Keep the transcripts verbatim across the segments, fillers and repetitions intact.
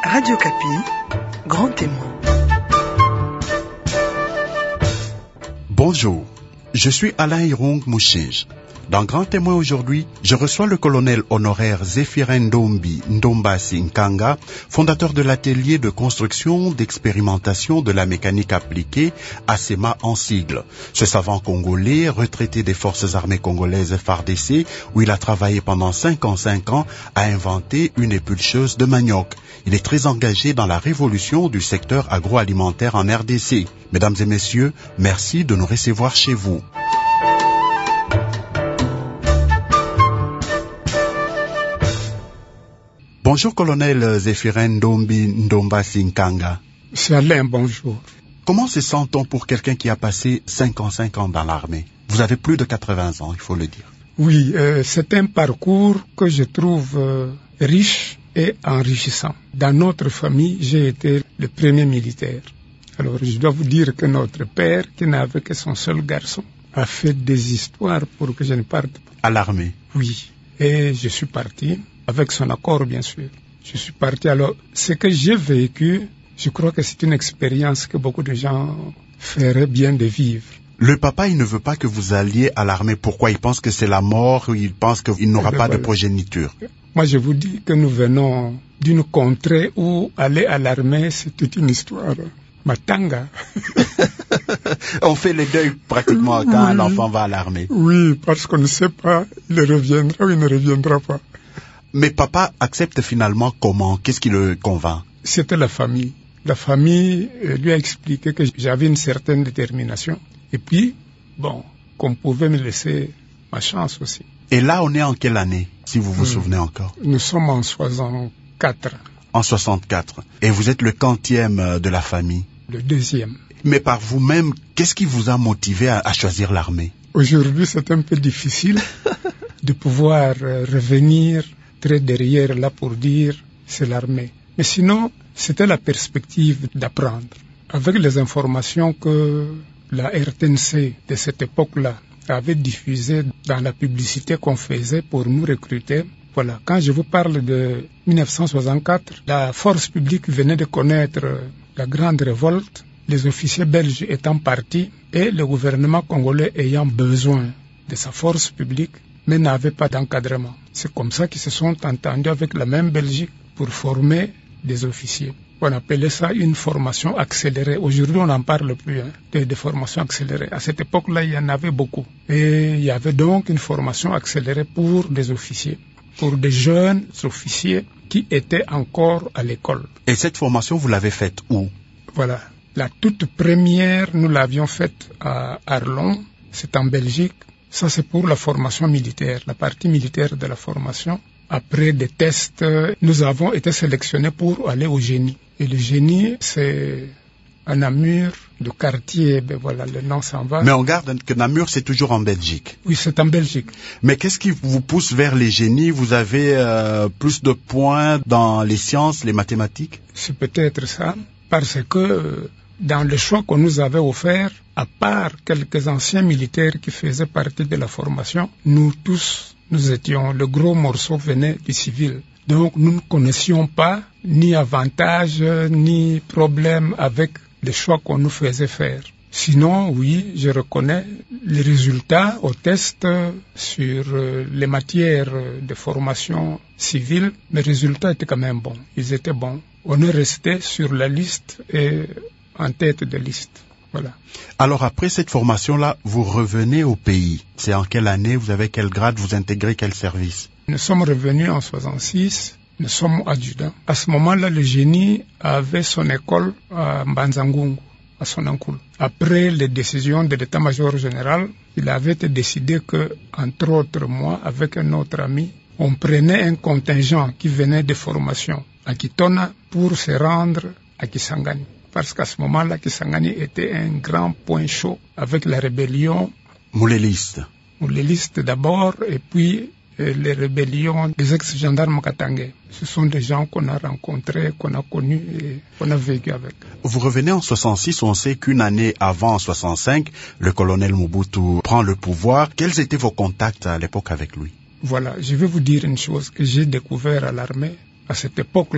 Radio Kapi, grand témoin. Bonjour, je suis Alain Irung Mouchinge. Dans Grand Témoin aujourd'hui, je reçois le colonel honoraire Zéphirin Ndombi Ndombasi Nkanga, fondateur de l'atelier de construction d'expérimentation de la mécanique appliquée, ASEMA en sigle. Ce savant congolais, retraité des forces armées congolaises F A R D C, où il a travaillé pendant cinquante-cinq ans, a inventé une épulcheuse de manioc. Il est très engagé dans la révolution du secteur agroalimentaire en R D C. Mesdames et messieurs, merci de nous recevoir chez vous. Bonjour, colonel Zéphirin Ndombi Ndombasi Nkanga. C'est Alain, bonjour. Comment se sent-on pour quelqu'un qui a passé cinquante-cinq ans dans l'armée? Vous avez plus de quatre-vingts ans, il faut le dire. Oui, euh, c'est un parcours que je trouve euh, riche et enrichissant. Dans notre famille, j'ai été le premier militaire. Alors, je dois vous dire que notre père, qui n'avait que son seul garçon, a fait des histoires pour que je ne parte pas. À l'armée? Oui, et je suis parti. Avec son accord, bien sûr. Je suis parti. Alors, ce que j'ai vécu, je crois que c'est une expérience que beaucoup de gens feraient bien de vivre. Le papa, il ne veut pas que vous alliez à l'armée. Pourquoi? Il pense que c'est la mort, il pense qu'il n'aura pas voilà. de progéniture. Moi, je vous dis que nous venons d'une contrée où aller à l'armée, c'est toute une histoire. Matanga. On fait les deuils pratiquement quand oui. un enfant va à l'armée. Oui, parce qu'on ne sait pas, il reviendra ou il ne reviendra pas. Mais papa accepte finalement comment? Qu'est-ce qui le convainc? C'était la famille. La famille lui a expliqué que j'avais une certaine détermination. Et puis, bon, qu'on pouvait me laisser ma chance aussi. Et là, on est en quelle année, si vous vous mmh. souvenez encore? Nous sommes en soixante-quatre. En soixante-quatre. Et vous êtes le quantième de la famille? Le deuxième. Mais par vous-même, qu'est-ce qui vous a motivé à, à choisir l'armée? Aujourd'hui, c'est un peu difficile de pouvoir euh, revenir très derrière là pour dire c'est l'armée. Mais sinon, c'était la perspective d'apprendre. Avec les informations que la R T N C de cette époque-là avait diffusées dans la publicité qu'on faisait pour nous recruter, voilà, quand je vous parle de mille neuf cent soixante-quatre, la force publique venait de connaître la grande révolte, les officiers belges étant partis et le gouvernement congolais ayant besoin de sa force publique, mais n'avaient pas d'encadrement. C'est comme ça qu'ils se sont entendus avec la même Belgique pour former des officiers. On appelait ça une formation accélérée. Aujourd'hui, on n'en parle plus, hein, de, de formation accélérée. À cette époque-là, il y en avait beaucoup. Et il y avait donc une formation accélérée pour des officiers, pour des jeunes officiers qui étaient encore à l'école. Et cette formation, vous l'avez faite où? Voilà. La toute première, nous l'avions faite à Arlon, c'est en Belgique. Ça, c'est pour la formation militaire, la partie militaire de la formation. Après des tests, nous avons été sélectionnés pour aller au génie. Et le génie, c'est à Namur, le quartier, ben voilà, le nom s'en va. Mais on garde que Namur, c'est toujours en Belgique. Oui, c'est en Belgique. Mais qu'est-ce qui vous pousse vers les génies? Vous avez euh, plus de points dans les sciences, les mathématiques? C'est peut-être ça, parce que dans le choix qu'on nous avait offert, à part quelques anciens militaires qui faisaient partie de la formation, nous tous, nous étions, le gros morceau venait du civil. Donc nous ne connaissions pas ni avantages, ni problèmes avec les choix qu'on nous faisait faire. Sinon, oui, je reconnais les résultats aux tests sur les matières de formation civile. Mes résultats étaient quand même bons. Ils étaient bons. On est resté sur la liste et en tête de liste. Voilà. Alors après cette formation-là, vous revenez au pays. C'est en quelle année? Vous avez quel grade? Vous intégrez quel service? Nous sommes revenus en soixante-six. Nous sommes adjudants. À ce moment-là, le génie avait son école à Mbanzangungu, à Sonankoul. Après les décisions de l'état-major général, il avait été décidé que, entre autres moi, avec un autre ami, on prenait un contingent qui venait de formation à Kitona pour se rendre à Kisangani. Parce qu'à ce moment-là, Kisangani était un grand point chaud avec la rébellion. Mouléliste. Mouléliste d'abord, et puis euh, les rébellions des ex-gendarmes katangais. Ce sont des gens qu'on a rencontrés, qu'on a connus et qu'on a vécu avec. Vous revenez en soixante-six, on sait qu'une année avant, en soixante-cinq, le colonel Mobutu prend le pouvoir. Quels étaient vos contacts à l'époque avec lui? Voilà, je vais vous dire une chose que j'ai découvert à l'armée. À cette époque-là,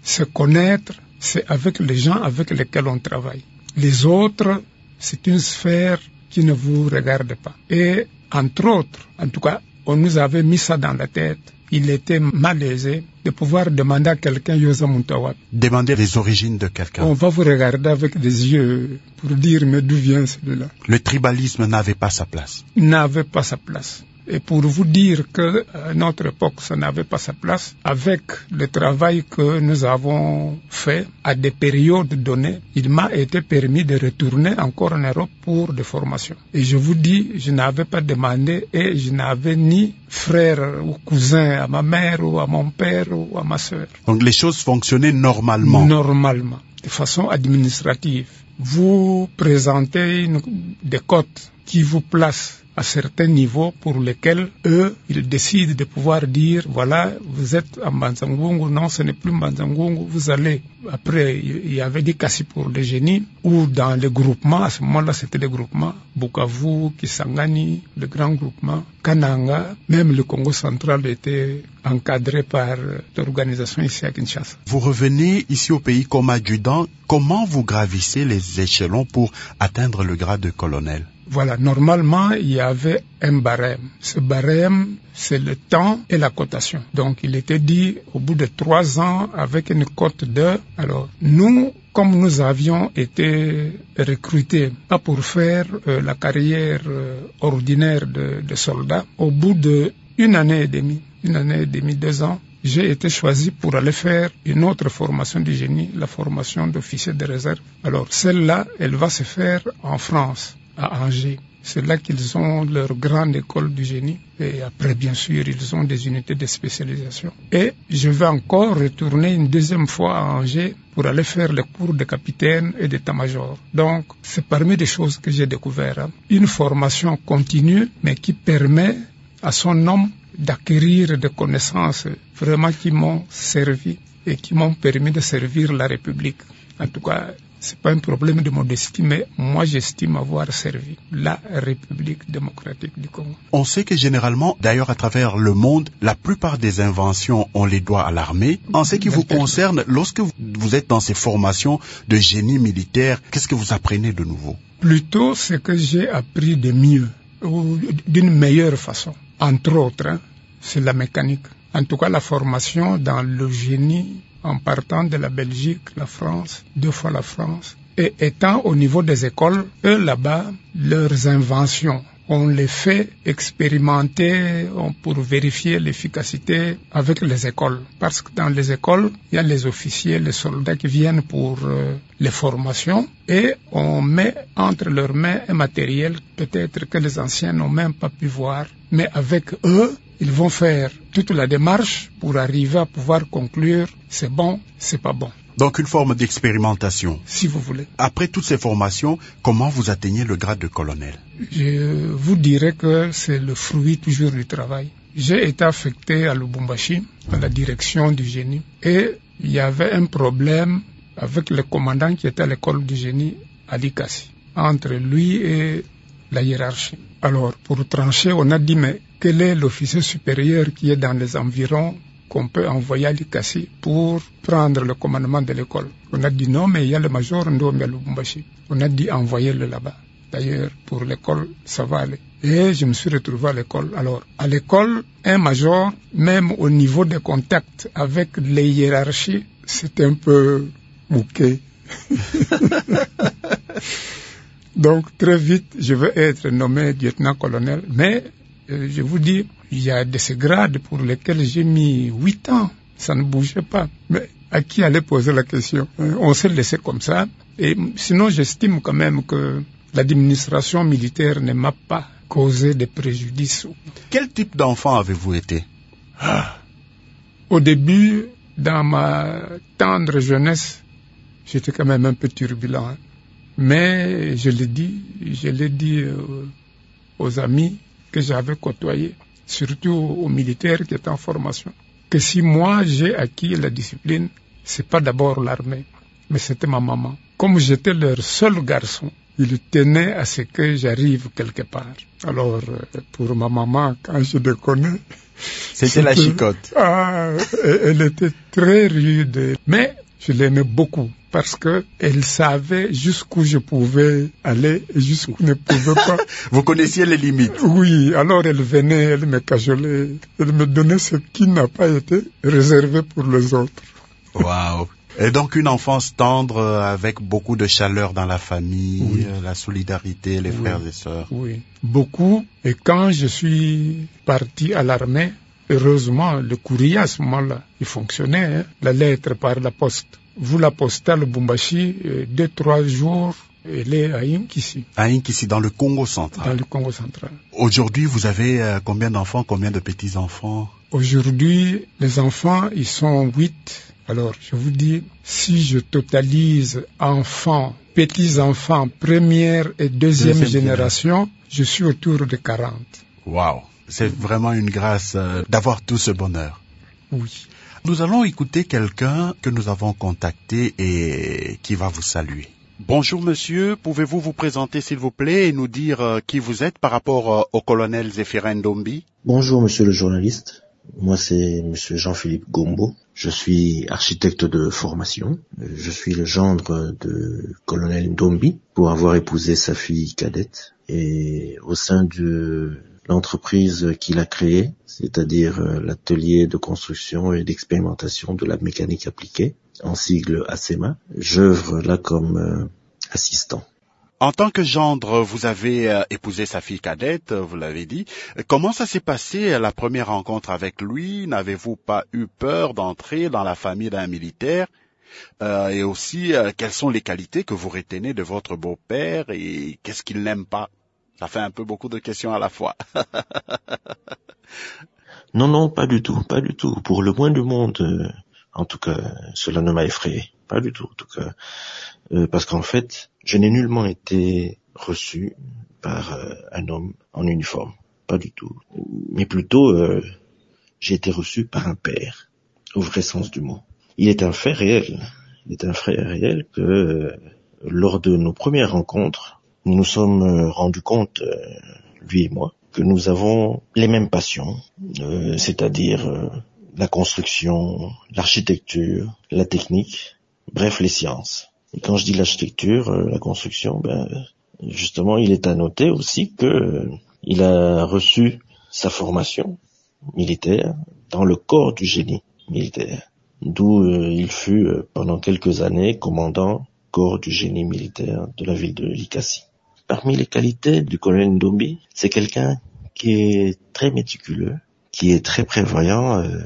Se connaître, c'est avec les gens avec lesquels on travaille. Les autres, c'est une sphère qui ne vous regarde pas. Et entre autres, en tout cas, on nous avait mis ça dans la tête. Il était malaisé de pouvoir demander à quelqu'un Yosa Muntawabi. Demander les origines de quelqu'un. On va vous regarder avec des yeux pour dire mais d'où vient celui-là. Le tribalisme n'avait pas sa place. N'avait pas sa place. Et pour vous dire qu'à notre époque, ça n'avait pas sa place, avec le travail que nous avons fait à des périodes données, il m'a été permis de retourner encore en Europe pour des formations. Et je vous dis, je n'avais pas demandé et je n'avais ni frère ou cousin à ma mère ou à mon père ou à ma sœur. Donc les choses fonctionnaient normalement. Normalement, de façon administrative. Vous présentez une, des cotes qui vous placent à certains niveaux pour lesquels eux, ils décident de pouvoir dire, voilà, vous êtes à Mbanzangungu, non, ce n'est plus Mbanzangungu, vous allez. Après, il y avait des cassis pour les génies, ou dans les groupements, à ce moment-là, c'était des groupements, Bukavu, Kisangani, le grand groupement, Kananga, même le Congo central était encadré par l'organisation ici à Kinshasa. Vous revenez ici au pays comme adjudant, comment vous gravissez les échelons pour atteindre le grade de colonel? Voilà, normalement, il y avait un barème. Ce barème, c'est le temps et la cotation. Donc, il était dit, au bout de trois ans, avec une cote de... Alors, nous, comme nous avions été recrutés, pas pour faire euh, la carrière euh, ordinaire de, de soldat, au bout de une année et demie, une année et demie, deux ans, j'ai été choisi pour aller faire une autre formation du génie, la formation d'officier de réserve. Alors, celle-là, elle va se faire en France, à Angers. C'est là qu'ils ont leur grande école du génie. Et après, bien sûr, ils ont des unités de spécialisation. Et je vais encore retourner une deuxième fois à Angers pour aller faire les cours de capitaine et d'état-major. Donc, c'est parmi les choses que j'ai découvert. Hein. Une formation continue, mais qui permet à son homme d'acquérir des connaissances vraiment qui m'ont servi et qui m'ont permis de servir la République. En tout cas, c'est pas un problème de modestie, mais moi j'estime avoir servi la République démocratique du Congo. On sait que généralement, d'ailleurs à travers le monde, la plupart des inventions, on les doit à l'armée. En ce qui vous concerne, lorsque vous êtes dans ces formations de génie militaire, qu'est-ce que vous apprenez de nouveau? Plutôt ce que j'ai appris de mieux, ou d'une meilleure façon. Entre autres, hein, c'est la mécanique. En tout cas, la formation dans le génie, en partant de la Belgique, la France, deux fois la France, et étant au niveau des écoles, eux là-bas, leurs inventions, on les fait expérimenter pour vérifier l'efficacité avec les écoles. Parce que dans les écoles, il y a les officiers, les soldats qui viennent pour euh, les formations et on met entre leurs mains un matériel peut-être que les anciens n'ont même pas pu voir. Mais avec eux, ils vont faire toute la démarche pour arriver à pouvoir conclure c'est bon, c'est pas bon. Donc une forme d'expérimentation. Si vous voulez. Après toutes ces formations, comment vous atteignez le grade de colonel? Je vous dirais que c'est le fruit toujours du travail. J'ai été affecté à Lubumbashi, à la direction du génie, et il y avait un problème avec le commandant qui était à l'école du génie à Likasi, entre lui et la hiérarchie. Alors, pour trancher, on a dit, mais quel est l'officier supérieur qui est dans les environs qu'on peut envoyer à Likasi pour prendre le commandement de l'école? On a dit non, mais il y a le major Ndombe à Lubumbashi. On a dit envoyez-le là-bas. D'ailleurs, pour l'école, ça va aller. Et je me suis retrouvé à l'école. Alors, à l'école, un major, même au niveau des contacts avec les hiérarchies, c'est un peu mouqué. Donc, très vite, je veux être nommé lieutenant-colonel. Mais, euh, je vous dis, il y a de ces grades pour lesquels j'ai mis huit ans. Ça ne bougeait pas. Mais à qui allait poser la question? On s'est laissé comme ça. Et sinon, j'estime quand même que l'administration militaire ne m'a pas causé de préjudice. Quel type d'enfant avez-vous été? Ah. Au début, dans ma tendre jeunesse, j'étais quand même un peu turbulent. Mais je l'ai dit, je l'ai dit euh, aux amis que j'avais côtoyés, surtout aux militaires qui étaient en formation, que si moi j'ai acquis la discipline, c'est pas d'abord l'armée, mais c'était ma maman. Comme j'étais leur seul garçon, ils tenaient à ce que j'arrive quelque part. Alors, pour ma maman, quand je déconnais, C'était la chicotte. Ah, elle était très rude, mais je l'aimais beaucoup parce que elle savait jusqu'où je pouvais aller et jusqu'où je ne pouvais pas. Vous connaissiez les limites. Oui, alors elle venait, elle me cajolait, elle me donnait ce qui n'a pas été réservé pour les autres. Waouh. Et donc une enfance tendre avec beaucoup de chaleur dans la famille, oui. La solidarité, les oui. frères et sœurs. Oui, beaucoup. Et quand je suis parti à l'armée, heureusement, le courrier à ce moment-là, il fonctionnait, hein, la lettre par la poste. Vous, la postale Bumbashi, deux, trois jours, elle est à Inkisi. À Inkisi, dans le Congo central. Dans le Congo central. Aujourd'hui, vous avez euh, combien d'enfants, combien de petits-enfants? Aujourd'hui, les enfants, ils sont huit. Alors, je vous dis, si je totalise enfants, petits-enfants, première et deuxième, deuxième génération, je suis autour de quarante. Waouh! C'est vraiment une grâce euh, d'avoir tout ce bonheur. Oui. Nous allons écouter quelqu'un que nous avons contacté et qui va vous saluer. Bonjour monsieur, pouvez-vous vous présenter s'il vous plaît et nous dire euh, qui vous êtes par rapport euh, au colonel Zéphirin Ndombi? Bonjour monsieur le journaliste, moi c'est monsieur Jean-Philippe Gombo, je suis architecte de formation, je suis le gendre de colonel Ndombi pour avoir épousé sa fille cadette et au sein de l'entreprise qu'il a créée, c'est-à-dire l'atelier de construction et d'expérimentation de la mécanique appliquée, en sigle A S E M A, j'œuvre là comme euh, assistant. En tant que gendre, vous avez euh, épousé sa fille cadette, vous l'avez dit. Comment ça s'est passé la première rencontre avec lui? N'avez-vous pas eu peur d'entrer dans la famille d'un militaire? euh, Et aussi, euh, quelles sont les qualités que vous retenez de votre beau-père et qu'est-ce qu'il n'aime pas? Ça fait un peu beaucoup de questions à la fois. Non, non, pas du tout, pas du tout. Pour le moins du monde, euh, en tout cas, cela ne m'a effrayé. Pas du tout, en tout cas. Euh, parce qu'en fait, je n'ai nullement été reçu par euh, un homme en uniforme. Pas du tout. Mais plutôt, euh, j'ai été reçu par un père, au vrai sens du mot. Il est un fait réel. Il est un fait réel que, euh, lors de nos premières rencontres, nous nous sommes euh, rendus compte, euh, lui et moi, que nous avons les mêmes passions, euh, c'est-à-dire euh, la construction, l'architecture, la technique, bref, les sciences. Et quand je dis l'architecture, euh, la construction, ben justement, il est à noter aussi que euh, il a reçu sa formation militaire dans le corps du génie militaire, d'où euh, il fut euh, pendant quelques années commandant corps du génie militaire de la ville de Likasi. Parmi les qualités du colonel Ndombi, c'est quelqu'un qui est très méticuleux, qui est très prévoyant, euh,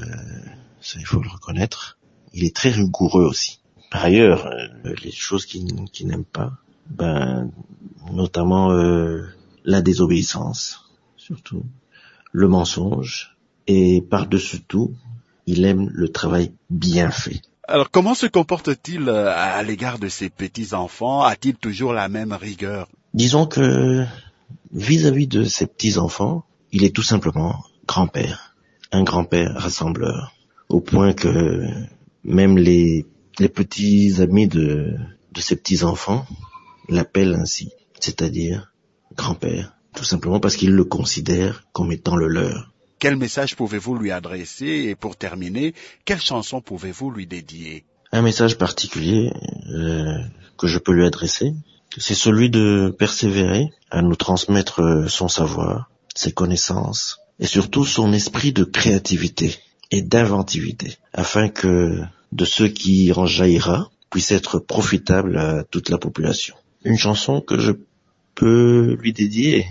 ça il faut le reconnaître. Il est très rigoureux aussi. Par ailleurs, euh, les choses qu'il, qu'il n'aime pas, ben, notamment euh, la désobéissance, surtout, le mensonge, et par-dessus tout, il aime le travail bien fait. Alors, comment se comporte-t-il à l'égard de ses petits-enfants? A-t-il toujours la même rigueur? Disons que, vis-à-vis de ses petits-enfants, il est tout simplement grand-père, un grand-père rassembleur, au point que même les, les petits amis de, de ses petits-enfants l'appellent ainsi, c'est-à-dire grand-père, tout simplement parce qu'ils le considèrent comme étant le leur. Quel message pouvez-vous lui adresser? Et pour terminer, quelle chanson pouvez-vous lui dédier? Un message particulier euh, que je peux lui adresser, c'est celui de persévérer à nous transmettre son savoir, ses connaissances et surtout son esprit de créativité et d'inventivité, afin que de ce qui en jaillira puisse être profitable à toute la population. Une chanson que je peux lui dédier,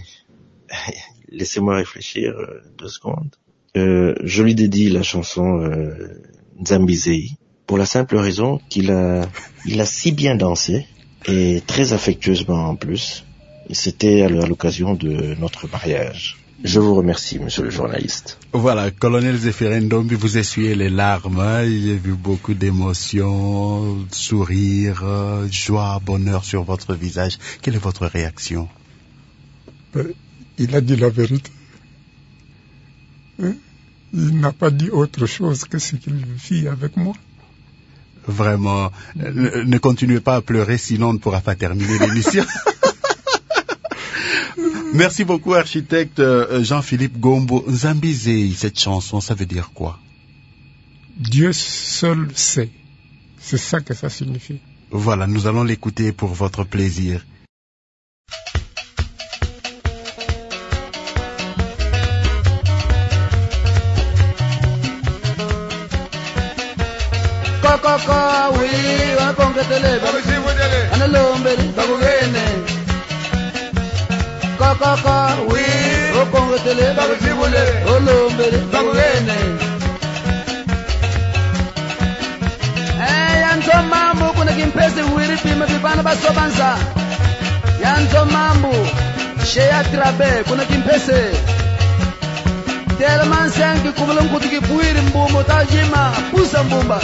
laissez-moi réfléchir euh, deux secondes. Euh, je lui dédie la chanson euh, Nzambizei, pour la simple raison qu'il a, il a si bien dansé, et très affectueusement en plus. Et c'était à l'occasion de notre mariage. Je vous remercie, monsieur le journaliste. Voilà, colonel Zéphirin Ndombi, vous essuyez les larmes. Hein. J'ai vu beaucoup d'émotions, sourires, joie, bonheur sur votre visage. Quelle est votre réaction? euh, Il a dit la vérité. Hein? Il n'a pas dit autre chose que ce qu'il vit avec moi. Vraiment, ne, ne continuez pas à pleurer, sinon on ne pourra pas terminer l'émission. Merci beaucoup, architecte Jean-Philippe Gombo. Nzambizei, cette chanson, ça veut dire quoi? Dieu seul sait. C'est ça que ça signifie. Voilà, nous allons l'écouter pour votre plaisir. Koko oui, wakongetele babusibudele analombele babugene. Koko oui, wakongetele babusibudele olombele babugene. Eh, yanto mambo kuna kimpese wiri pima bibana basobanza. Yanto mambo sheya trabe kuna kimpese. Telman senki kumulum kutiki puiri mbumbo tajima pusa mbumba.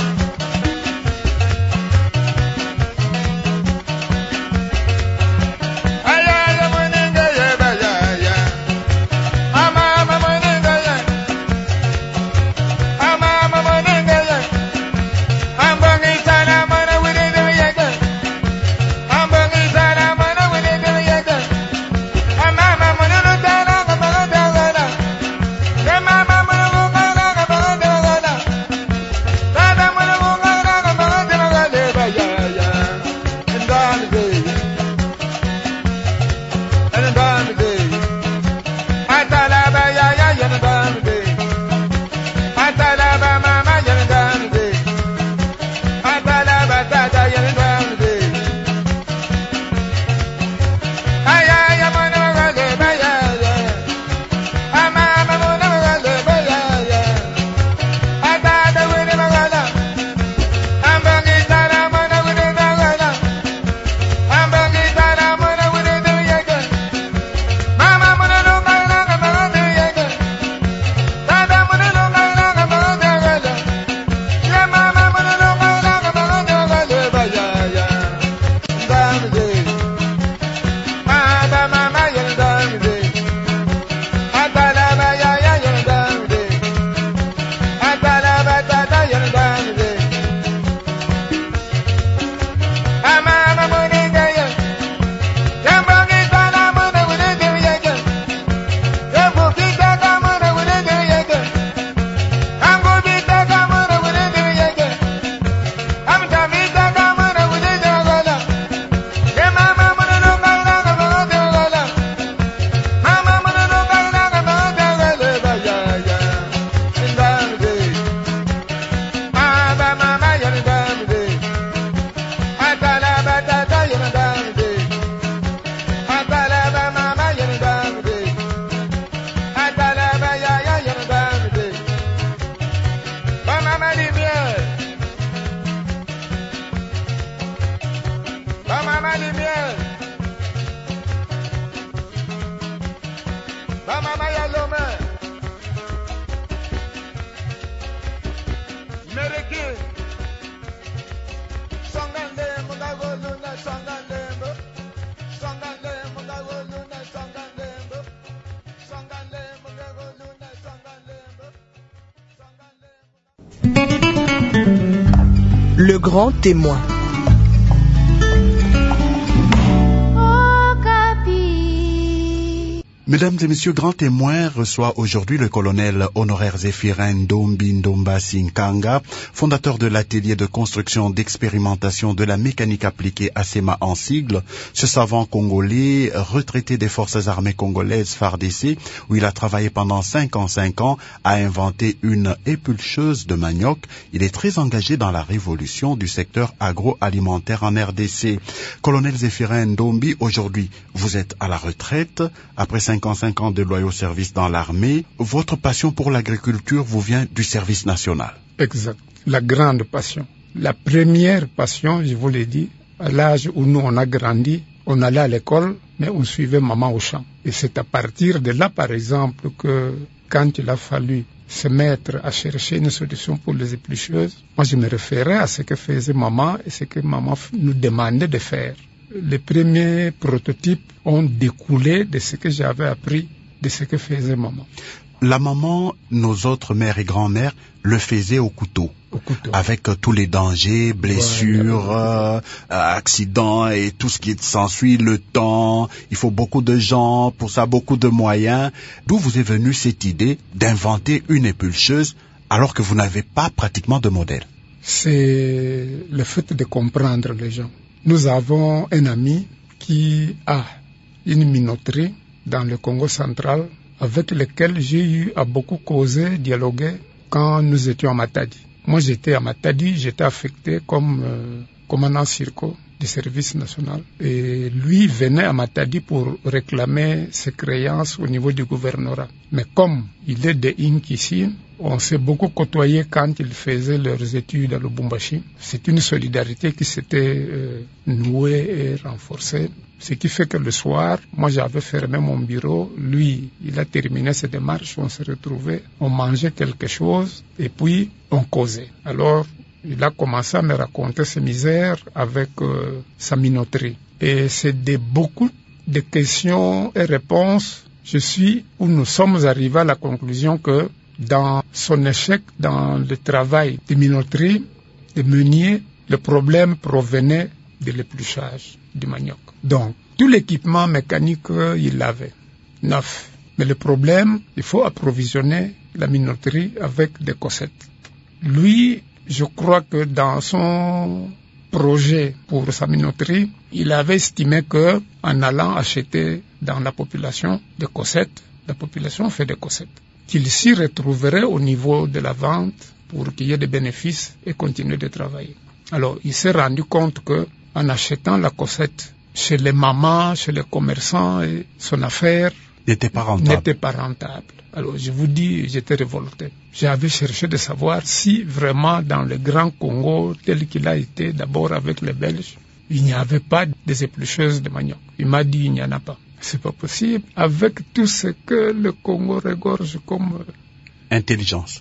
Le grand témoin. Mesdames et messieurs, Grand Témoin reçoit aujourd'hui le colonel honoraire Zéphirin Ndombi Ndombasi Nkanga, fondateur de l'atelier de construction d'expérimentation de la mécanique appliquée A S E M A en sigle. Ce savant congolais, retraité des forces armées congolaises F A R D C, où il a travaillé pendant cinquante-cinq ans, a inventé une épulcheuse de manioc. Il est très engagé dans la révolution du secteur agroalimentaire en R D C. Colonel Zéphirin Ndombi, aujourd'hui, vous êtes à la retraite, après cinquante-cinq ans de loyaux services dans l'armée. Votre passion pour l'agriculture vous vient du service national. Exact. La grande passion. La première passion, je vous l'ai dit, à l'âge où nous on a grandi, on allait à l'école, mais on suivait maman au champ. Et c'est à partir de là, par exemple, que quand il a fallu se mettre à chercher une solution pour les éplucheuses, moi je me référais à ce que faisait maman et ce que maman nous demandait de faire. Les premiers prototypes ont découlé de ce que j'avais appris, de ce que faisait maman. La maman, nos autres mères et grand-mères, le faisaient au couteau. Au couteau. Avec euh, tous les dangers, blessures, Voilà. euh, accidents et tout ce qui s'ensuit, le temps. Il faut beaucoup de gens, pour ça beaucoup de moyens. D'où vous est venue cette idée d'inventer une épulcheuse alors que vous n'avez pas pratiquement de modèle? C'est le fait de comprendre les gens. Nous avons un ami qui a une minoterie dans le Congo central avec lequel j'ai eu à beaucoup causer, dialoguer quand nous étions à Matadi. Moi j'étais à Matadi, j'étais affecté comme euh, commandant Circo du service national et lui venait à Matadi pour réclamer ses créances au niveau du gouvernorat. Mais comme il est de Inkissi, on s'est beaucoup côtoyé quand ils faisaient leurs études à Lubumbashi. C'est une solidarité qui s'était euh, nouée et renforcée. Ce qui fait que le soir, moi j'avais fermé mon bureau, lui il a terminé ses démarches, on se retrouvait, on mangeait quelque chose et puis on causait. Alors il a commencé à me raconter ses misères avec euh, sa minoterie. Et c'est de beaucoup de questions et réponses, je suis où nous sommes arrivés à la conclusion que dans son échec dans le travail de minoterie, de meunier, le problème provenait de l'épluchage du manioc. Donc, tout l'équipement mécanique, il l'avait, neuf. Mais le problème, il faut approvisionner la minoterie avec des cossettes. Lui, je crois que dans son projet pour sa minoterie, il avait estimé que en allant acheter dans la population des cossettes, la population fait des cossettes, qu'il s'y retrouverait au niveau de la vente pour qu'il y ait des bénéfices et continuer de travailler. Alors, il s'est rendu compte que en achetant la cossette chez les mamans, chez les commerçants, et son affaire N'était pas rentable. n'était pas rentable. Alors, je vous dis, j'étais révolté. J'avais cherché de savoir si vraiment dans le Grand Congo, tel qu'il a été d'abord avec les Belges, il n'y avait pas des éplucheuses de manioc. Il m'a dit, il n'y en a pas. C'est pas possible. Avec tout ce que le Congo regorge comme Intelligence.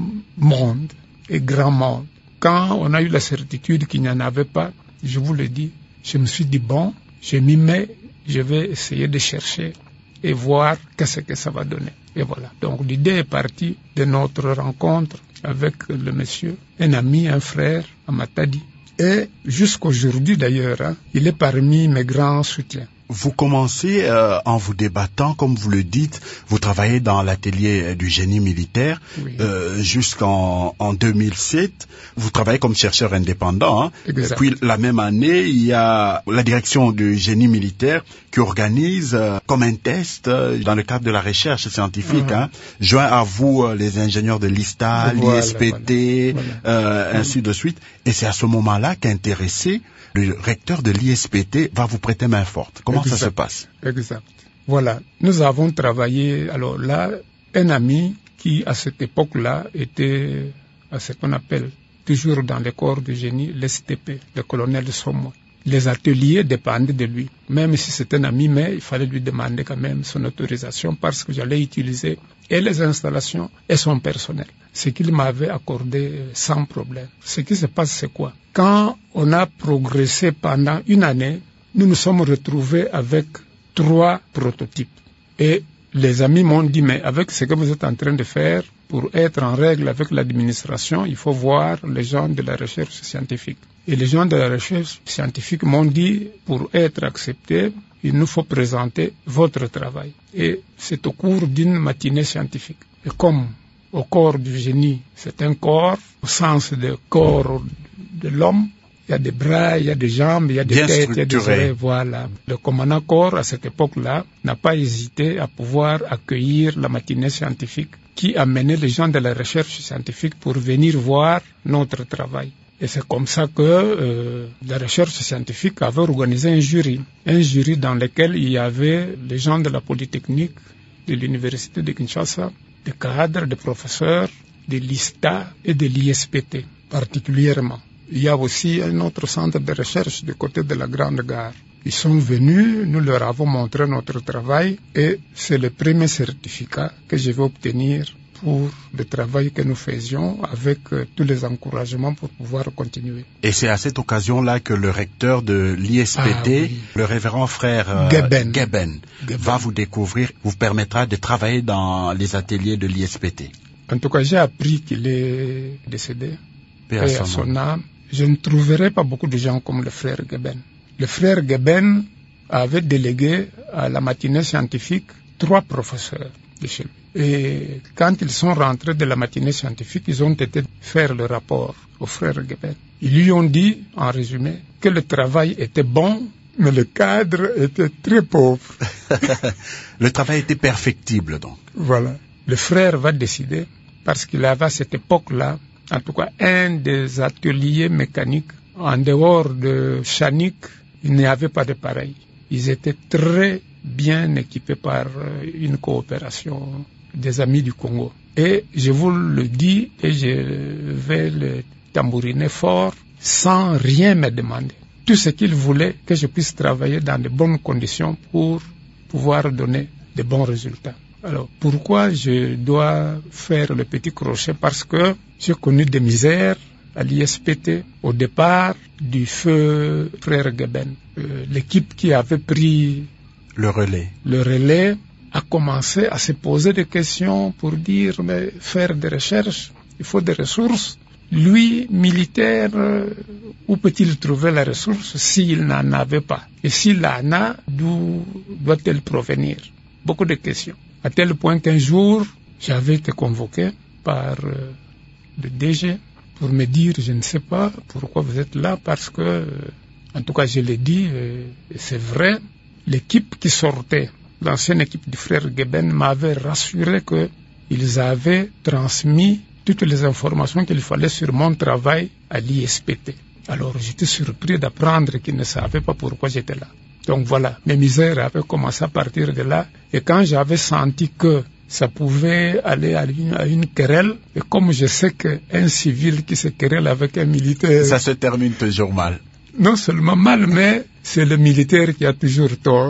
monde et grand monde. Quand on a eu la certitude qu'il n'y en avait pas, je vous le dis, je me suis dit, bon, je m'y mets, je vais essayer de chercher et voir qu'est-ce que ça va donner. Et voilà. Donc l'idée est partie de notre rencontre avec le monsieur, un ami, un frère à Matadi. Et jusqu'aujourd'hui d'ailleurs, hein, il est parmi mes grands soutiens. Vous commencez euh, en vous débattant, comme vous le dites, vous travaillez dans l'atelier du génie militaire Oui. euh, jusqu'en en deux mille sept. Vous travaillez comme chercheur indépendant. Hein. Exact. Et puis la même année, il y a la direction du génie militaire qui organise euh, comme un test euh, dans le cadre de la recherche scientifique, Uh-huh. hein, joint à vous euh, les ingénieurs de l'I S T A, Voilà, l'I S P T, voilà, euh, voilà. ainsi de suite. Et c'est à ce moment-là qu'intéressé, le recteur de l'I S P T va vous prêter main forte. Comment Exact. ça se passe? Exact. Voilà. Nous avons travaillé, alors là, un ami qui, à cette époque-là, était à ce qu'on appelle, toujours dans le corps du génie, l'S T P, le colonel Somo. Les ateliers dépendaient de lui. Même si c'était un ami, mais il fallait lui demander quand même son autorisation parce que j'allais utiliser et les installations et son personnel. Ce qu'il m'avait accordé sans problème. Ce qui se passe, c'est quoi? Quand on a progressé pendant une année, nous nous sommes retrouvés avec trois prototypes. Et les amis m'ont dit, mais avec ce que vous êtes en train de faire, pour être en règle avec l'administration, il faut voir les gens de la recherche scientifique. Et les gens de la recherche scientifique m'ont dit, pour être accepté, il nous faut présenter votre travail. Et c'est au cours d'une matinée scientifique. Et comme au corps du génie, c'est un corps, au sens de corps de l'homme, il y a des bras, il y a des jambes, il y a des Bien têtes, il y a des structuré. oreilles, voilà. Le commandant corps, à cette époque-là, n'a pas hésité à pouvoir accueillir la matinée scientifique qui amenait les gens de la recherche scientifique pour venir voir notre travail. Et c'est comme ça que euh, la recherche scientifique avait organisé un jury, un jury dans lequel il y avait les gens de la Polytechnique, de l'Université de Kinshasa, des cadres, des professeurs, de l'I S T A et de l'I S P T particulièrement. Il y a aussi un autre centre de recherche du côté de la Grande Gare. Ils sont venus, nous leur avons montré notre travail et c'est le premier certificat que je vais obtenir pour le travail que nous faisions avec euh, tous les encouragements pour pouvoir continuer. Et c'est à cette occasion-là que le recteur de l'I S P T, Ah, oui. le révérend frère euh, Geben. Geben, Geben. va vous découvrir, vous permettra de travailler dans les ateliers de l'I S P T. En tout cas, j'ai appris qu'il est décédé Paix à son âme, je ne trouverai pas beaucoup de gens comme le frère Geben. Le frère Geben avait délégué à la matinée scientifique trois professeurs de chez lui. Et quand ils sont rentrés de la matinée scientifique, ils ont été faire le rapport au frère Geben. Ils lui ont dit, en résumé, que le travail était bon, mais le cadre était très pauvre. Le travail était perfectible, donc. Voilà. Le frère va décider, parce qu'il avait à cette époque-là, en tout cas, un des ateliers mécaniques, en dehors de Chanik, il n'y avait pas de pareil. Ils étaient très bien équipés par une coopération des amis du Congo. Et je vous le dis, et je vais le tambouriner fort, sans rien me demander. Tout ce qu'ils voulaient, que je puisse travailler dans de bonnes conditions pour pouvoir donner de bons résultats. Alors, pourquoi je dois faire le petit crochet? Parce que j'ai connu des misères à l'I S P T au départ du feu frère Geben. Euh, l'équipe qui avait pris le relais. le relais a commencé à se poser des questions pour dire, mais faire des recherches, il faut des ressources. Lui, militaire, euh, où peut-il trouver la ressource s'il n'en avait pas? Et s'il en a, d'où doit-elle provenir? Beaucoup de questions. À tel point qu'un jour, j'avais été convoqué par euh, le D G pour me dire, je ne sais pas pourquoi vous êtes là, parce que, euh, en tout cas je l'ai dit, euh, et c'est vrai, l'équipe qui sortait, l'ancienne équipe du frère Geben, m'avait rassuré qu'ils avaient transmis toutes les informations qu'il fallait sur mon travail à l'I S P T. Alors j'étais surpris d'apprendre qu'ils ne savaient pas pourquoi j'étais là. Donc voilà, mes misères avaient commencé à partir de là. Et quand j'avais senti que ça pouvait aller à une, à une querelle, et comme je sais qu'un civil qui se querelle avec un militaire... Ça se termine toujours mal. Non seulement mal, mais c'est le militaire qui a toujours tort.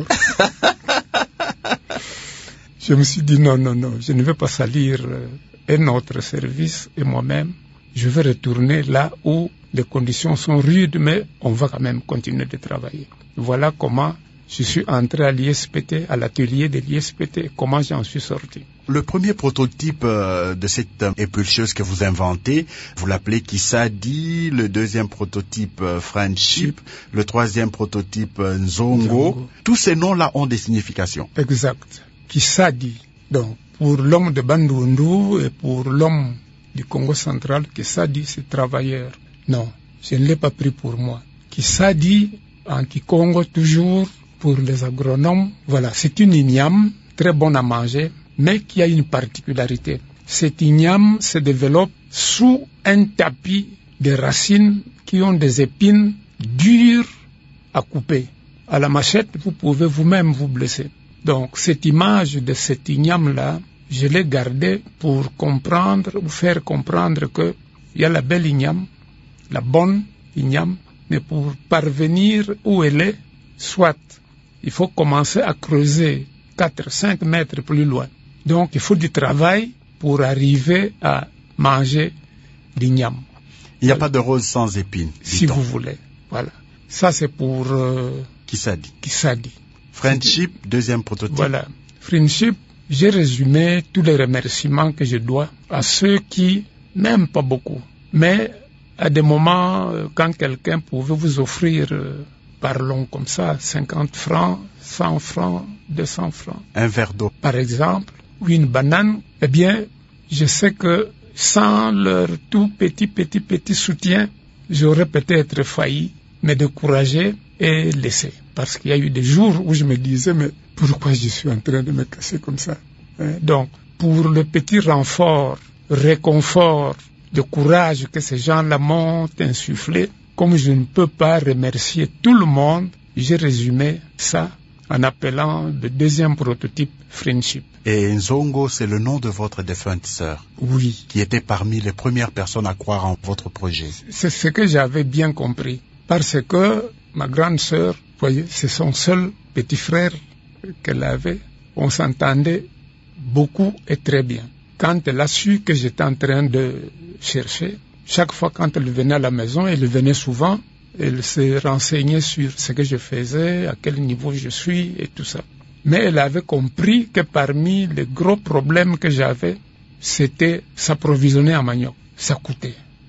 Je me suis dit non, non, non, je ne vais pas salir un autre service et moi-même. Je vais retourner là où les conditions sont rudes, mais on va quand même continuer de travailler. Voilà comment je suis entré à l'I S P T, à l'atelier de l'I S P T, et comment j'en suis sorti. Le premier prototype euh, de cette euh, épulcheuse que vous inventez, vous l'appelez Kisadi, le deuxième prototype euh, Friendship, le troisième prototype euh, Nzongo. Nzongo. Tous ces noms-là ont des significations. Exact. Kisadi, donc pour l'homme de Bandundu et pour l'homme du Congo central, Kisadi c'est travailleur. Non, je ne l'ai pas pris pour moi. Kisadi, en Kikongo toujours, pour les agronomes, voilà, c'est une igname très bonne à manger, mais qui a une particularité. Cette igname se développe sous un tapis de racines qui ont des épines dures à couper. À la machette, vous pouvez vous-même vous blesser. Donc, cette image de cette igname-là, je l'ai gardée pour comprendre, ou faire comprendre que il y a la belle igname, la bonne igname, mais pour parvenir où elle est, soit il faut commencer à creuser quatre à cinq mètres plus loin. Donc il faut du travail pour arriver à manger l'igname. Il n'y a voilà. pas de rose sans épines. Si vous voulez. Voilà. Ça c'est pour... Euh, Kisadi. Kisadi. Friendship, deuxième prototype. Voilà. Friendship, j'ai résumé tous les remerciements que je dois à ceux qui n'aiment pas beaucoup. Mais à des moments, quand quelqu'un pouvait vous offrir, euh, parlons comme ça, cinquante francs, cent francs, deux cents francs. Un verre d'eau. Par exemple, ou une banane, eh bien, je sais que sans leur tout petit, petit, petit soutien, j'aurais peut-être failli me décourager et laisser. Parce qu'il y a eu des jours où je me disais, mais pourquoi je suis en train de me casser comme ça? Hein? Donc, pour le petit renfort, réconfort, de courage que ces gens-là m'ont insufflé, comme je ne peux pas remercier tout le monde, j'ai résumé ça en appelant le deuxième prototype Friendship. Et Nzongo, c'est le nom de votre défunte sœur. Oui. Qui était parmi les premières personnes à croire en votre projet. C'est ce que j'avais bien compris. Parce que ma grande sœur, vous voyez, c'est son seul petit frère qu'elle avait. On s'entendait beaucoup et très bien. Quand elle a su que j'étais en train de chercher, chaque fois quand elle venait à la maison, elle venait souvent, elle se renseignait sur ce que je faisais, à quel niveau je suis et tout ça. Mais elle avait compris que parmi les gros problèmes que j'avais, c'était s'approvisionner en manioc. Ça coûtait.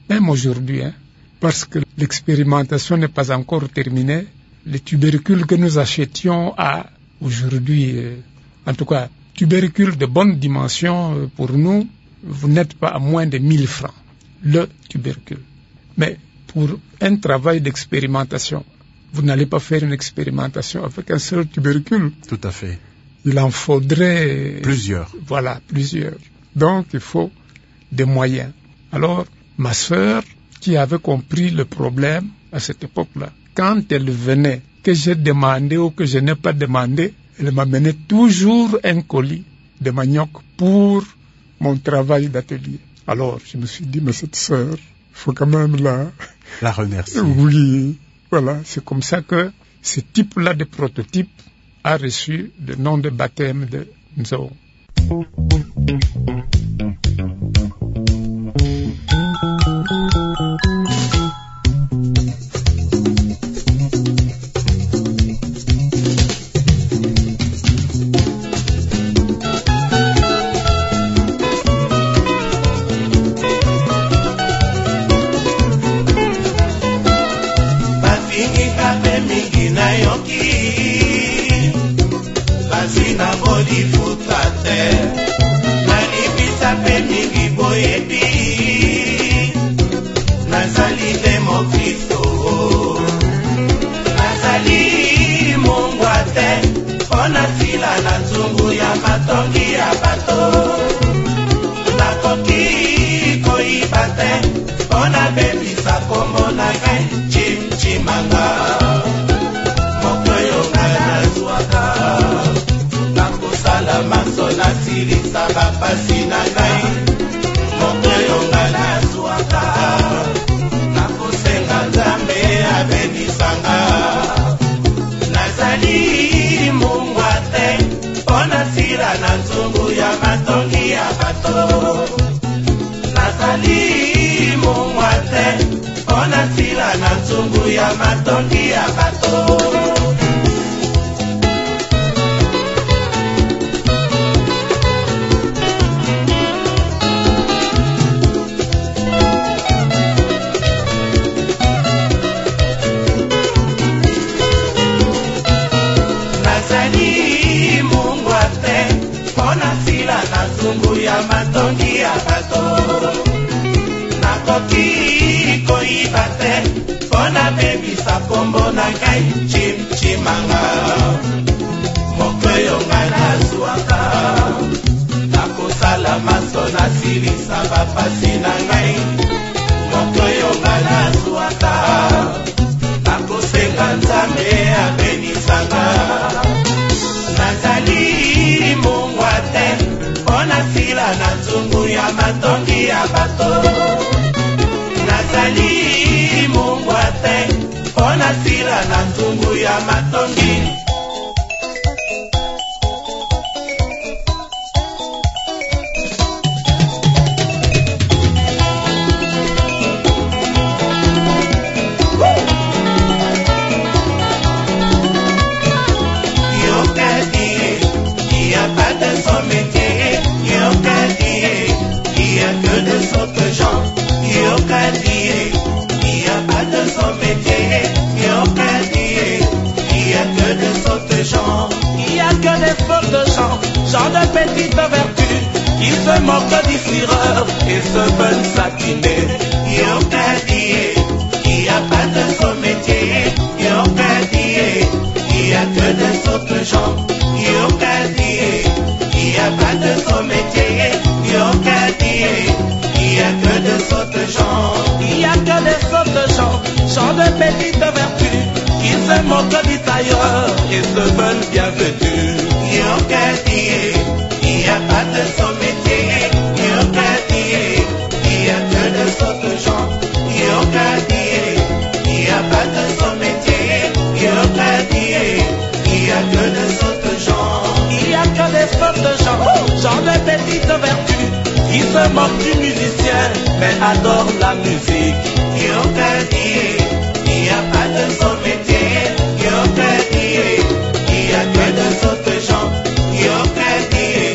même aujourd'hui, hein, parce que l'expérimentation n'est pas encore terminée, les tubercules que nous achetions à aujourd'hui, euh, en tout cas, tubercules de bonne dimension euh, pour nous, vous n'êtes pas à moins de mille francs, le tubercule. Mais pour un travail d'expérimentation, vous n'allez pas faire une expérimentation avec un seul tubercule. Tout à fait. Il en faudrait... Plusieurs. Voilà, plusieurs. Donc, il faut des moyens. Alors, ma sœur, qui avait compris le problème à cette époque-là, quand elle venait, que j'ai demandé ou que je n'ai pas demandé, elle m'amenait toujours un colis de manioc pour mon travail d'atelier. Alors, je me suis dit, mais cette sœur, il faut quand même la... La remercier. Oui, voilà, c'est comme ça que ce type-là de prototype a reçu le nom de baptême de Nzo.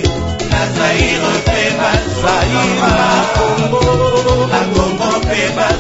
La Congo,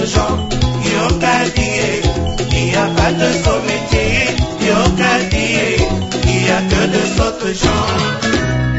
sortes gens. Yokadie, il n'y a pas de faux métier. Yokadie, il n'y a que de sortes gens.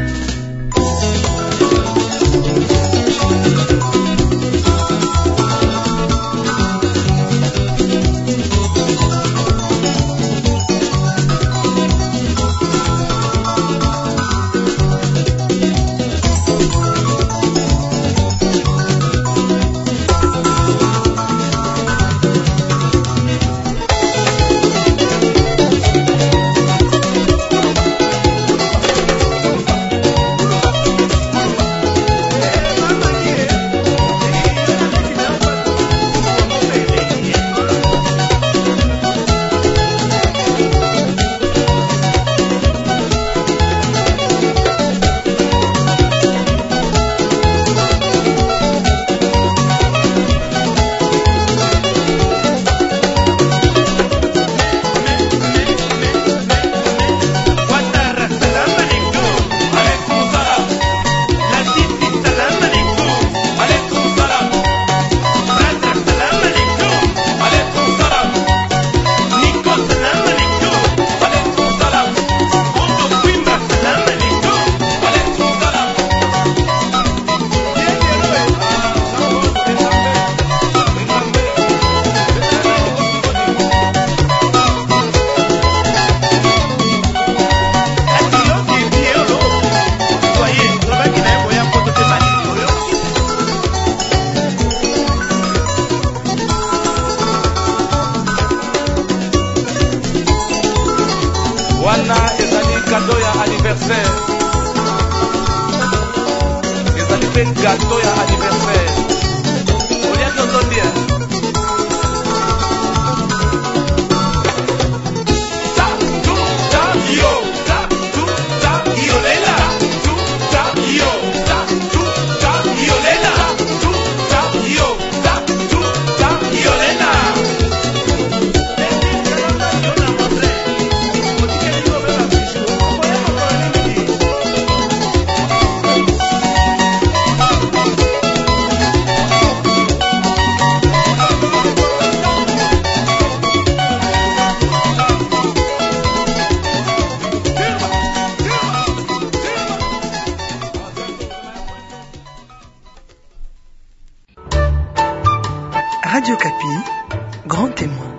Radio Kapi, grand témoin.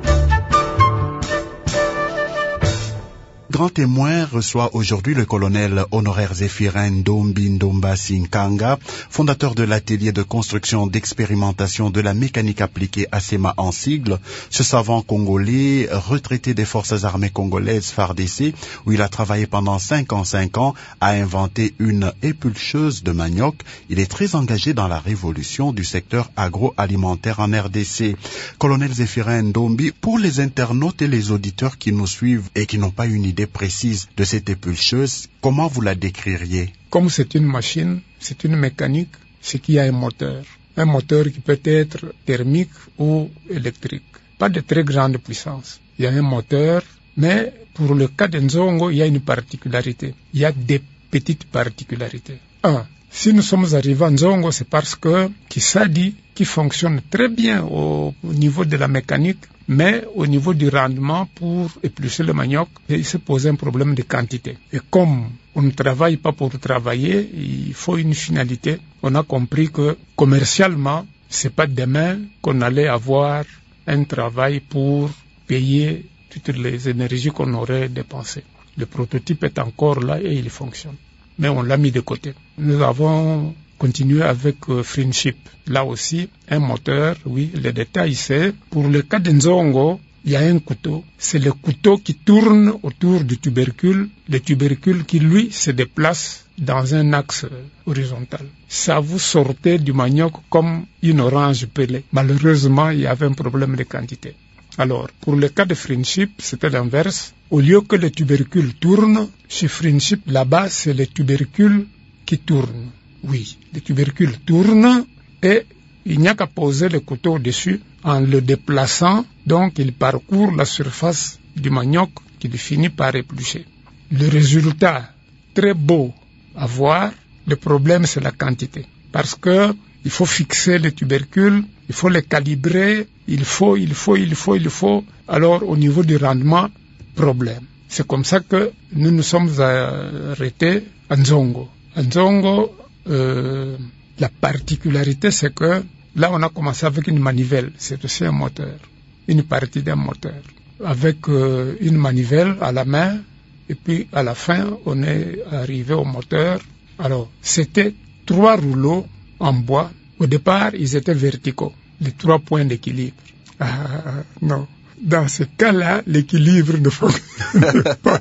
Grand témoin reçoit aujourd'hui le colonel honoraire Zéphirin Ndombi Ndombasi Nkanga, fondateur de l'atelier de construction d'expérimentation de la mécanique appliquée A S E M A en sigle. Ce savant congolais, retraité des forces armées congolaises F A R D C, où il a travaillé pendant cinquante-cinq ans, a inventé une épulcheuse de manioc. Il est très engagé dans la révolution du secteur agroalimentaire en R D C. Colonel Zéphirin Ndombi, pour les internautes et les auditeurs qui nous suivent et qui n'ont pas une idée précise de cette épulcheuse, comment vous la décririez? Comme c'est une machine, c'est une mécanique, c'est qu'il y a un moteur. Un moteur qui peut être thermique ou électrique. Pas de très grande puissance. Il y a un moteur, mais pour le cas de Nzongo, il y a une particularité. Il y a des petites particularités. Un, si nous sommes arrivés à Nzongo, c'est parce que Kisadi, qui fonctionne très bien au, au niveau de la mécanique, mais au niveau du rendement pour éplucher le manioc, il se posait un problème de quantité. Et comme on ne travaille pas pour travailler, il faut une finalité. On a compris que commercialement, c'est pas demain qu'on allait avoir un travail pour payer toutes les énergies qu'on aurait dépensées. Le prototype est encore là et il fonctionne. Mais on l'a mis de côté. Nous avons continué avec euh, Friendship. Là aussi, un moteur, oui, le détail c'est, pour le cas de Nzongo, il y a un couteau. C'est le couteau qui tourne autour du tubercule, le tubercule qui, lui, se déplace dans un axe horizontal. Ça vous sortait du manioc comme une orange pelée. Malheureusement, il y avait un problème de quantité. Alors, pour le cas de Friendship, c'était l'inverse. Au lieu que le tubercule tourne, chez Friendship, là-bas, c'est le tubercule qui tourne. Oui, le tubercule tourne et il n'y a qu'à poser le couteau dessus en le déplaçant. Donc, il parcourt la surface du manioc qu'il finit par éplucher. Le résultat, très beau à voir. Le problème, c'est la quantité. Parce que il faut fixer les tubercules, il faut les calibrer, il faut, il faut, il faut, il faut. Alors, au niveau du rendement, problème. C'est comme ça que nous nous sommes arrêtés à Nzongo. À Nzongo, euh, la particularité, c'est que là, on a commencé avec une manivelle. C'est aussi un moteur, une partie d'un moteur. Avec euh, une manivelle à la main, et puis à la fin, on est arrivé au moteur. Alors, c'était trois rouleaux en bois. Au départ, ils étaient verticaux, les trois points d'équilibre. Ah, non. Dans ce cas-là, l'équilibre ne fonctionne pas.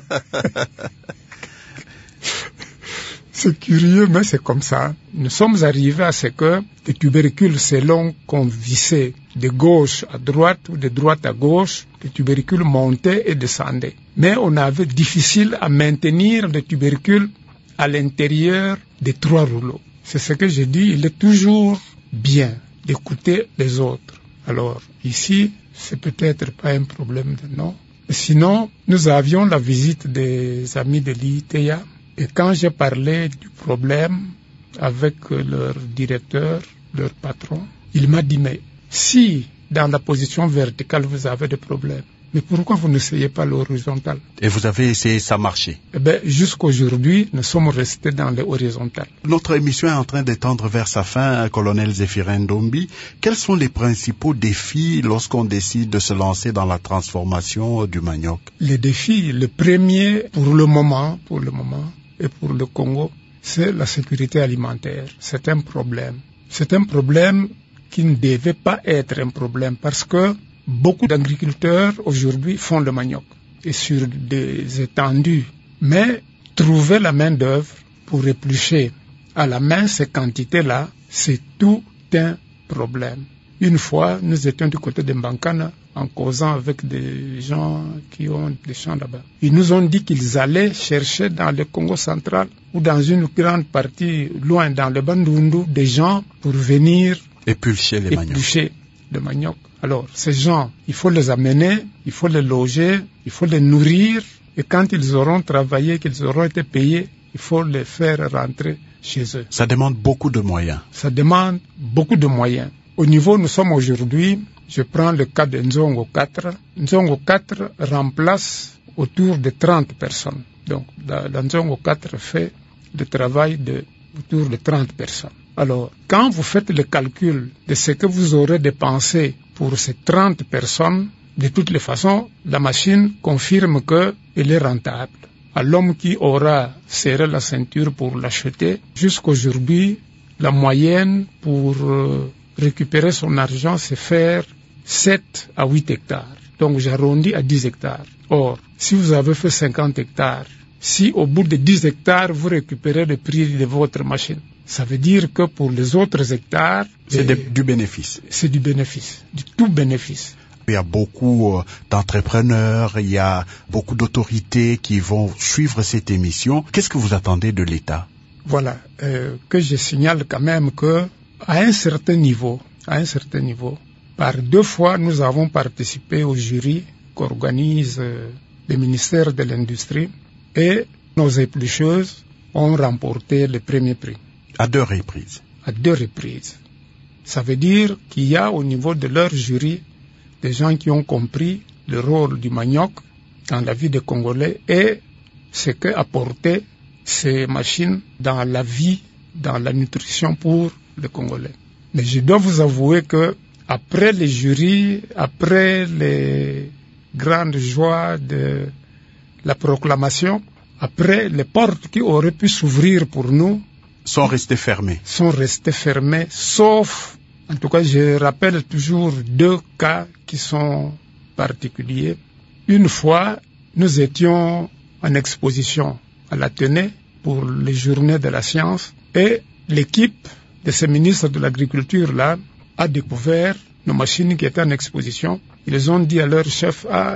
C'est curieux, mais c'est comme ça. Nous sommes arrivés à ce que les tubercules, selon qu'on vissait de gauche à droite ou de droite à gauche, les tubercules montaient et descendaient. Mais on avait difficile à maintenir les tubercules à l'intérieur des trois rouleaux. C'est ce que je dis, il est toujours bien d'écouter les autres. Alors, ici, c'est peut-être pas un problème de nom. Sinon, nous avions la visite des amis de l'I T A. Et quand j'ai parlé du problème avec leur directeur, leur patron, il m'a dit, mais si dans la position verticale vous avez des problèmes, mais pourquoi vous n'essayez pas l'horizontal? Et vous avez essayé, ça marchait? Eh bien, jusqu'aujourd'hui, nous sommes restés dans l'horizontal. Notre émission est en train de tendre vers sa fin, colonel Zéphirin Ndombi. Quels sont les principaux défis lorsqu'on décide de se lancer dans la transformation du manioc? Les défis, le premier, pour le moment, pour le moment, et pour le Congo, c'est la sécurité alimentaire. C'est un problème. C'est un problème qui ne devait pas être un problème parce que beaucoup d'agriculteurs aujourd'hui font le manioc et sur des étendues. Mais trouver la main-d'œuvre pour éplucher à la main ces quantités-là, c'est tout un problème. Une fois, nous étions du côté de Mbankana en causant avec des gens qui ont des champs là-bas. Ils nous ont dit qu'ils allaient chercher dans le Congo central ou dans une grande partie loin dans le Bandundu des gens pour venir éplucher les maniocs. Éplucher le manioc. Alors, ces gens, il faut les amener, il faut les loger, il faut les nourrir, et quand ils auront travaillé, qu'ils auront été payés, il faut les faire rentrer chez eux. Ça demande beaucoup de moyens. Ça demande beaucoup de moyens. Au niveau, nous sommes aujourd'hui, je prends le cas de Nzongo quatre. Nzongo quatre remplace autour de trente personnes. Donc, la, la Nzongo quatre fait le travail de autour de trente personnes. Alors, quand vous faites le calcul de ce que vous aurez dépensé pour ces trente personnes, de toutes les façons, la machine confirme qu'elle est rentable. À l'homme qui aura serré la ceinture pour l'acheter, jusqu'aujourd'hui, la moyenne pour euh, récupérer son argent, c'est faire sept à huit hectares. Donc j'arrondis à dix hectares. Or, si vous avez fait cinquante hectares, si au bout de dix hectares, vous récupérez le prix de votre machine, ça veut dire que pour les autres hectares... C'est de, du bénéfice. C'est du bénéfice, du tout bénéfice. Il y a beaucoup d'entrepreneurs, il y a beaucoup d'autorités qui vont suivre cette émission. Qu'est-ce que vous attendez de l'État? Voilà, euh, que je signale quand même que à un certain niveau, à un certain niveau, par deux fois, nous avons participé au jury qu'organise euh, le ministère de l'Industrie et nos éplucheuses ont remporté le premier prix. À deux reprises. À deux reprises. Ça veut dire qu'il y a au niveau de leur jury des gens qui ont compris le rôle du manioc dans la vie des Congolais et ce que apportaient ces machines dans la vie, dans la nutrition pour les Congolais. Mais je dois vous avouer que après les jurys, après les grandes joies de la proclamation, après les portes qui auraient pu s'ouvrir pour nous sont restées fermées. Sont restées fermées, sauf, en tout cas, je rappelle toujours deux cas qui sont particuliers. Une fois, nous étions en exposition à l'Athénée pour les journées de la science et l'équipe de ces ministres de l'agriculture-là a découvert nos machines qui étaient en exposition. Ils ont dit à leur chef, ah,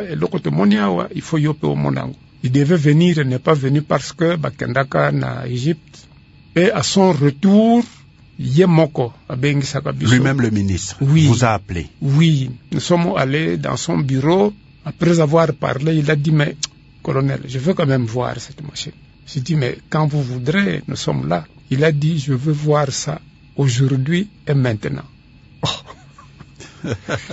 il faut yope au monango. Il devait venir, il n'est pas venu parce que Bakendaka na Égypte. Et à son retour, Yemoko, lui-même le ministre, oui, vous a appelé. Oui, nous sommes allés dans son bureau. Après avoir parlé, il a dit, mais colonel, je veux quand même voir cette machine. J'ai dit, mais quand vous voudrez, nous sommes là. Il a dit, je veux voir ça aujourd'hui et maintenant. Oh.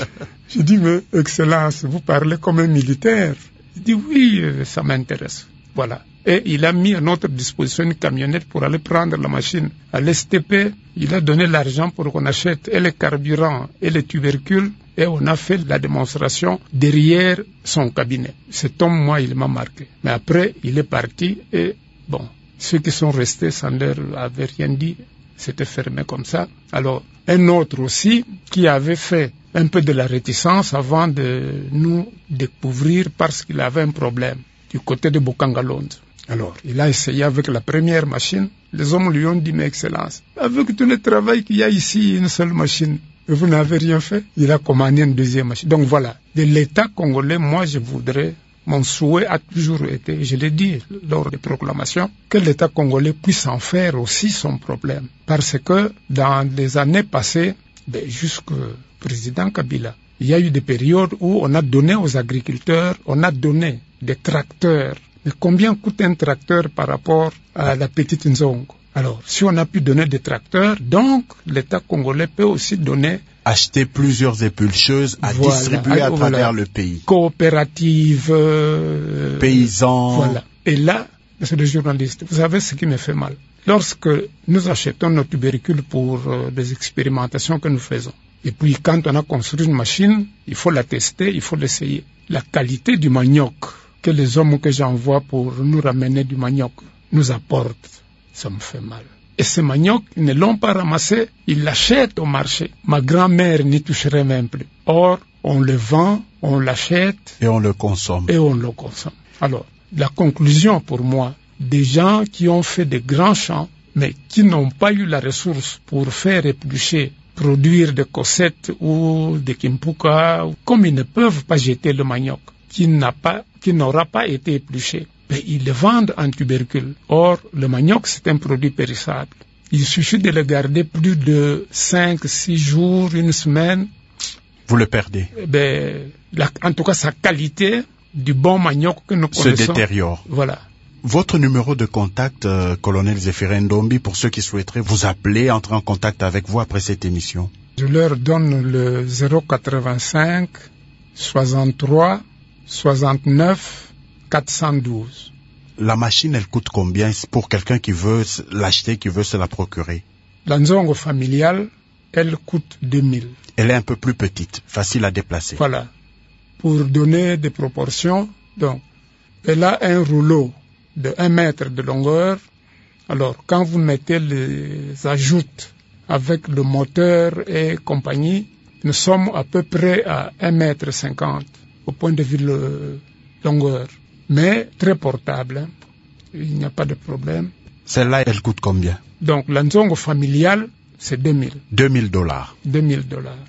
Je dis, mais Excellence, vous parlez comme un militaire. Il dit, oui, ça m'intéresse. Voilà. Et il a mis à notre disposition une camionnette pour aller prendre la machine. À l'S T P, il a donné l'argent pour qu'on achète et les carburants et les tubercules. Et on a fait la démonstration derrière son cabinet. Cet homme, moi, il m'a marqué. Mais après, il est parti et bon, ceux qui sont restés, ça ne leur avait rien dit. C'était fermé comme ça. Alors, un autre aussi, qui avait fait un peu de la réticence avant de nous découvrir parce qu'il avait un problème du côté de Bokangalonde. Alors, il a essayé avec la première machine. Les hommes lui ont dit, mais Excellence, avec tout le travail qu'il y a ici, une seule machine, et vous n'avez rien fait. Il a commandé une deuxième machine. Donc voilà, de l'État congolais, moi je voudrais, mon souhait a toujours été, je l'ai dit lors des proclamations, que l'État congolais puisse en faire aussi son problème. Parce que dans les années passées, ben, jusqu'au président Kabila, il y a eu des périodes où on a donné aux agriculteurs, on a donné des tracteurs. Mais combien coûte un tracteur par rapport à la petite Nzongo? Alors, si on a pu donner des tracteurs, donc l'État congolais peut aussi donner... Acheter plusieurs épulcheuses à voilà, distribuer à, à voilà, travers le pays. Coopératives... Euh, paysans... Voilà. Et là, monsieur le journaliste, vous savez ce qui me fait mal. Lorsque nous achetons nos tubercules pour euh, des expérimentations que nous faisons, et puis quand on a construit une machine, il faut la tester, il faut l'essayer. La qualité du manioc que les hommes que j'envoie pour nous ramener du manioc nous apportent, ça me fait mal. Et ce manioc, ils ne l'ont pas ramassé, ils l'achètent au marché. Ma grand-mère n'y toucherait même plus. Or, on le vend, on l'achète... Et on le consomme. Et on le consomme. Alors, la conclusion pour moi, des gens qui ont fait de grands champs, mais qui n'ont pas eu la ressource pour faire éplucher, produire des cossettes ou des kimpuka, comme ils ne peuvent pas jeter le manioc, qui n'a pas, qui n'aura pas été épluché, mais ils le vendent en tubercule. Or, le manioc, c'est un produit périssable. Il suffit de le garder plus de cinq, six jours, une semaine. Vous le perdez. Ben, la, en tout cas, sa qualité du bon manioc que nous connaissons se détériore. Voilà. Votre numéro de contact, euh, colonel Zéphirin Ndombi, pour ceux qui souhaiteraient vous appeler, entrer en contact avec vous après cette émission. Je leur donne le zéro quatre-vingt-cinq soixante-trois soixante-neuf quatre cent douze. La machine, elle coûte combien pour quelqu'un qui veut l'acheter, qui veut se la procurer? La Nzongo familiale, elle coûte deux mille. Elle est un peu plus petite, facile à déplacer. Voilà. Pour donner des proportions, donc, elle a un rouleau de un mètre de longueur. Alors, quand vous mettez les ajoutes avec le moteur et compagnie, nous sommes à peu près à un mètre cinquante au point de vue de longueur. Mais très portable, hein. Il n'y a pas de problème. Celle-là, elle coûte combien? Donc, la Nzongo familiale, c'est deux mille. deux mille dollars. deux mille dollars.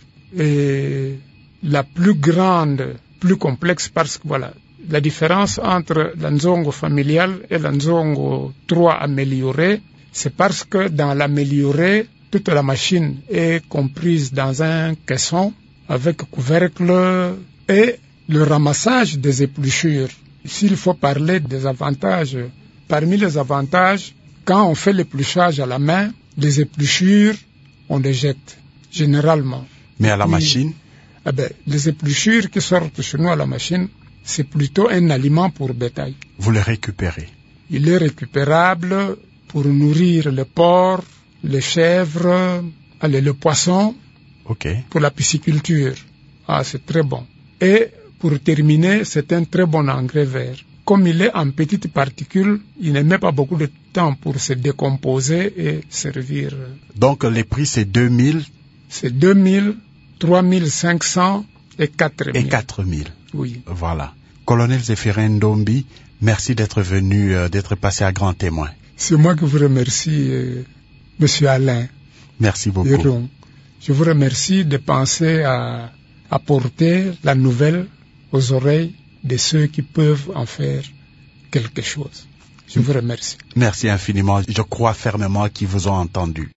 Et la plus grande, plus complexe, parce que voilà, la différence entre la Nzongo familiale et la Nzongo trois améliorée, c'est parce que dans l'améliorée, toute la machine est comprise dans un caisson avec couvercle et le ramassage des épluchures. S'il faut parler des avantages, parmi les avantages, quand on fait l'épluchage à la main, les épluchures, on les jette, généralement. Mais à la Et, machine? Eh ben, les épluchures qui sortent chez nous à la machine, c'est plutôt un aliment pour bétail. Vous les récupérez? Il est récupérable pour nourrir le porc, les chèvres, allez, le poisson, okay. Pour la pisciculture. Ah, c'est très bon. Et pour terminer, c'est un très bon engrais vert. Comme il est en petites particules, il ne met pas beaucoup de temps pour se décomposer et servir. Donc les prix, c'est deux mille? C'est deux mille, trois mille cinq cents et quatre mille. Et quatre mille. Oui. Voilà. Colonel Zéphirin Ndombi, merci d'être venu, euh, d'être passé à grand témoin. C'est moi qui vous remercie, euh, Monsieur Alain. Merci beaucoup. Héron. Je vous remercie de penser à apporter la nouvelle aux oreilles de ceux qui peuvent en faire quelque chose. Je vous remercie. Merci infiniment. Je crois fermement qu'ils vous ont entendu.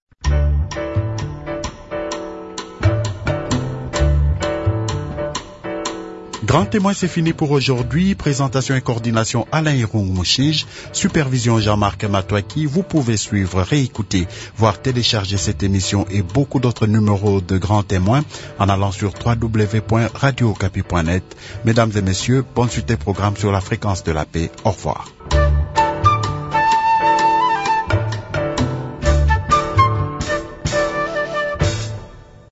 Grand Témoin, c'est fini pour aujourd'hui. Présentation et coordination Alain Irung Mouchige. Supervision Jean-Marc Matouaki. Vous pouvez suivre, réécouter, voire télécharger cette émission et beaucoup d'autres numéros de Grand Témoin en allant sur w w w point radio okapi point net. Mesdames et messieurs, bonne suite des programmes sur la fréquence de la paix. Au revoir.